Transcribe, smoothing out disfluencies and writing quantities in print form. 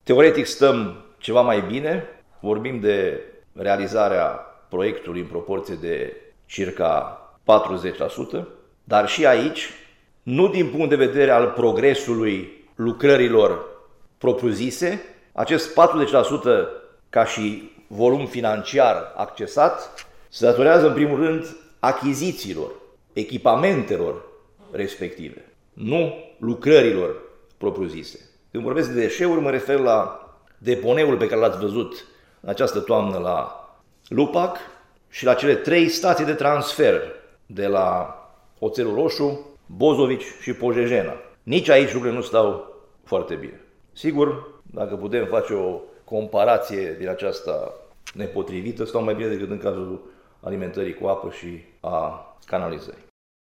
Teoretic stăm ceva mai bine, vorbim de realizarea proiectului în proporție de circa 40%, dar și aici, nu din punct de vedere al progresului lucrărilor propriu-zise, acest 40% ca și volum financiar accesat se datorează în primul rând achizițiilor, echipamentelor respective, nu lucrărilor propriu-zise. Când vorbesc de deșeuri, mă refer la deponeul pe care l-ați văzut în această toamnă la Lupac și la cele 3 stații de transfer de la Oțelul Roșu, Bozovici și Pojejena. Nici aici lucrurile nu stau foarte bine. Sigur, dacă putem face o comparație din aceasta nepotrivită, stau mai bine decât în cazul alimentării cu apă și a canalizării.